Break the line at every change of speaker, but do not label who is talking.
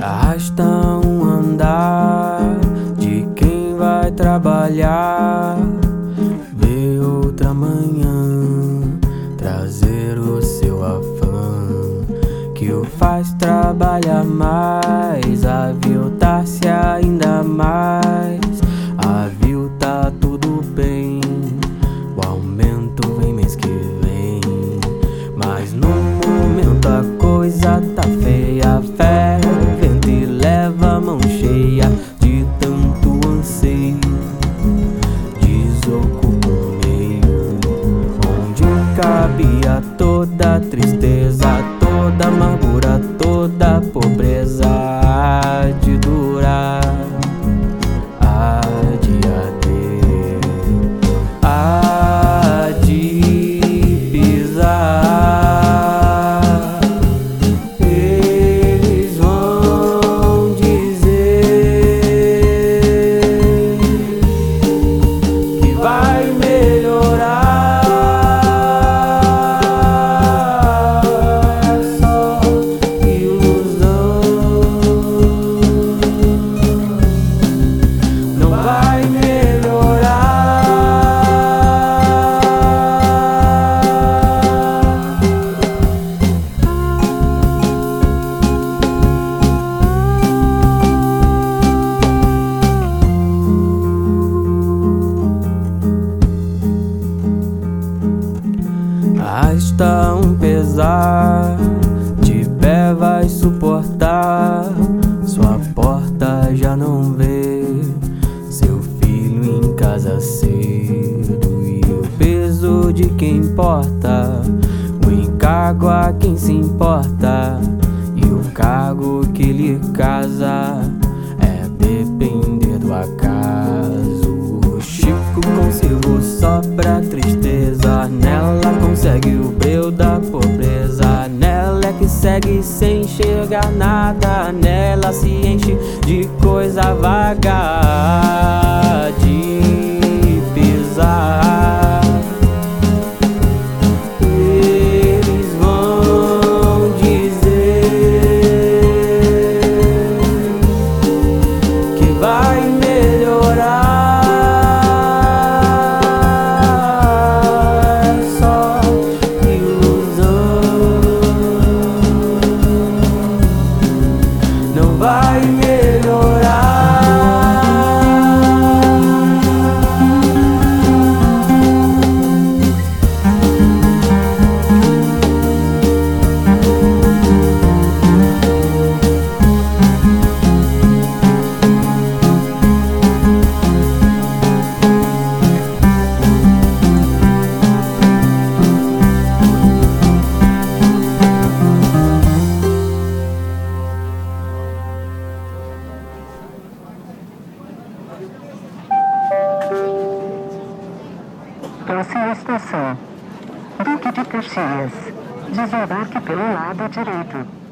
Arrasta um andar de quem vai trabalhar, ver outra manhã, trazer o seu afã, que o faz trabalhar mais, aviltar-se ainda mais. Avilta tudo bem, o aumento vem mês que vem, mas no momento a coisa tá feia. Fervente e leva a mão cheia de tanto anseio, desocupa o meio onde cabia toda tristeza, toda amargura, toda pobreza. Há de durar, há de arder, há de pisar. Eles vão dizer que vai melhorar, só ilusão. Não vai melhorar. Arrasta um pesar, de pé vai suportar. Sua porta já não vê seu filho em casa cedo, e o peso de quem importa, o encargo a quem se importa, e o cargo que lhe casa é depender do acaso. O Chico consigo sopra tristeza, nela consegue o breu da pobreza, nela é que segue sem enxergar nada, nela se enche de coisa vaga, de pisar. Eles vão dizer que vai melhorar, só ilusão. Não vai melhorar.
Próxima estação, Duque de Caxias. Desembarque pelo lado direito.